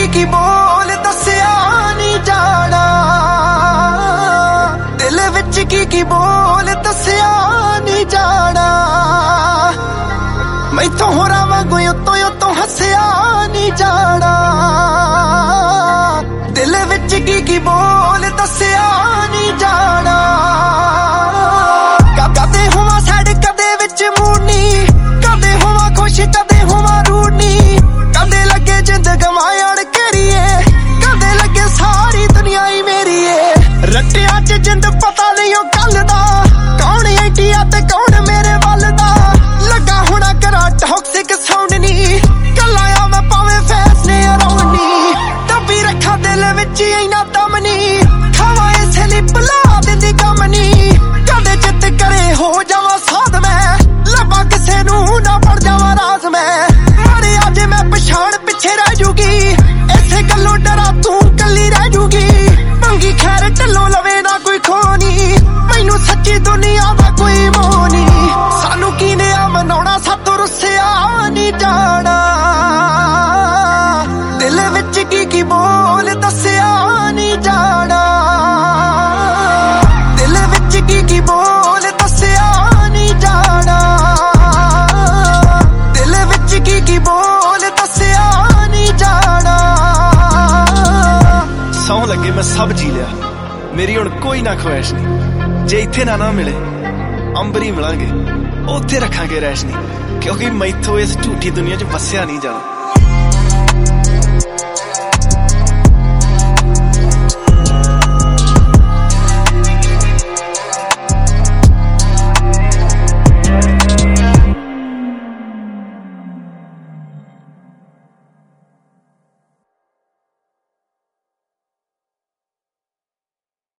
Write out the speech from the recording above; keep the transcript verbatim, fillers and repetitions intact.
ਕੀ ਬੋਲ ਦੱਸਿਆ ਨਹੀਂ ਜਾਣਾ, ਦਿਲ ਵਿੱਚ ਕੀ ਕੀ ਬੋਲ ਦੱਸਿਆ ਨਹੀਂ ਜਾਣਾ। ਮੈਥੋਂ ਹੋਰਾਂ ਵਾਂਗੂ ਉੱਤੋਂ ਉੱਤੋਂ ਹੱਸਿਆ ਨਹੀਂ ਜਾਣਾ, ਦਿਲ ਵਿੱਚ ਕੀ ਕੀ ਬੋਲ ਦੱਸਿਆ ਨਹੀਂ ਜਾਣਾ। ਕਦੇ ਹੋਵਾਂ ਸੈਡ ਕਦੇ ਵਿੱਚ ਮੂਨੀ, ਕਦੇ ਹੋਵਾਂ ਖੁਸ਼ ਕਦੇ ਹੋਵਾਂ ਰੂਨੀ, ਕਦੇ ਲੱਗੇ ਜਿੰਦ ਗਵਾਇਣ ਕਰੀਏ, ਕਦੇ ਲੱਗੇ ਸਾਰੀ ਦੁਨੀਆ ਹੀ ਮੇਰੀ ਏ। ਰੱਟਿਆਂ ਚ ਜਿੰਦ ਪਤਾ ਨਹੀਂ ਉਹ ਗੱਲ ਦਾ, ਕੌਣ ਇੰਡੀਆ ਤੇ ਕੌਣ ਮੇਰੇ ਵੱਲ ਦਾ। ਲੱਗਾ ਹੋਣਾ ਕਰਾਂ ਟੌਕਸਿਕ ਸਾਊਂਡ ਨੀ, ਕੱਲਾ ਆ ਮੈਂ ਭਾਵੇਂ ਫੈਸਲੇ ਅਰਾਊਂਡ ਨੀ। ਦੱਬੀ ਰੱਖਾਂ ਦਿਲ ਵਿੱਚ ਇੰਨਾ ਦਮ ਨੀ, ਖਾਵਾਂ ਇਸੇ ਲਈ ਬੁਲਾ ਦਿੰਦੀ ਕੰਮ ਨੀ। ਕਦੇ ਚਿੱਤ ਕਰੇ ਹੋ ਜਾਵਾਂ ਸਾਧ ਮੈਂ, ਲੱਭਾਂ ਕਿਸੇ ਨੂੰ ਨਾ ਪੜ ਜਾਵਾਂ ਰਾਜ਼ ਮੈਂ। ਮਰੇ ਅੱਜ ਮੈਂ ਪਛਾਣ ਪਿੱਛੇ ਰਹਿ ਜੂਗੀ, ਇਸੇ ਗੱਲੋਂ ਡਰਾ ਤੂੰ ਕੱਲੀ ਰਹਿ ਜੂਗੀ। ਮੰਗੀ ਖੈਰ ਢੱਲੋਂ ਲਵੇ ਨਾ ਕੋਈ ਖੋਨੀ, ਮੈਨੂੰ ਸੱਚੀ ਦੁਨੀਆ ਦਾ ਕੋਈ ਮੋਹ ਨੀ। ਸਾਨੂੰ ਕੀਨੇ ਆ ਮਨਾਉਣਾ ਸਾਤੋਂ ਰੁੱਸਿਆ ਨਹੀਂ ਜਾਣਾ, ਦਿਲ ਵਿੱਚ ਕੀ ਕੀ ਬੋਲ ਦੱਸਿਆ ਨਹੀਂ ਜਾਣਾ, ਦਿਲ ਵਿੱਚ ਕੀ ਕੀ ਬੋਲ ਦੱਸਿਆ ਨਹੀਂ ਜਾਣਾ, ਦਿਲ ਵਿੱਚ ਕੀ ਕੀ ਬੋਲ ਦੱਸਿਆ ਨਹੀਂ ਜਾਣਾ। ਸੌਂ ਲੱਗੇ ਮੈਂ ਸਭ ਜੀ ਲਿਆ, ਮੇਰੀ ਹੁਣ ਕੋਈ ਨਾ ਖੁਆਇਸ਼ ਨਹੀਂ। ਜੇ ਇੱਥੇ ਨਾ ਨਾ ਮਿਲੇ ਅੰਬਰੀ ਮਿਲਾਂਗੇ, ਉੱਥੇ ਰੱਖਾਂਗੇ ਰੈਸ਼ ਨਹੀਂ, ਕਿਉਂਕਿ ਮੈਥੋਂ ਇਸ ਝੂਠੀ ਦੁਨੀਆ 'ਚ ਵਸਿਆ ਨਹੀਂ ਜਾਣਾ।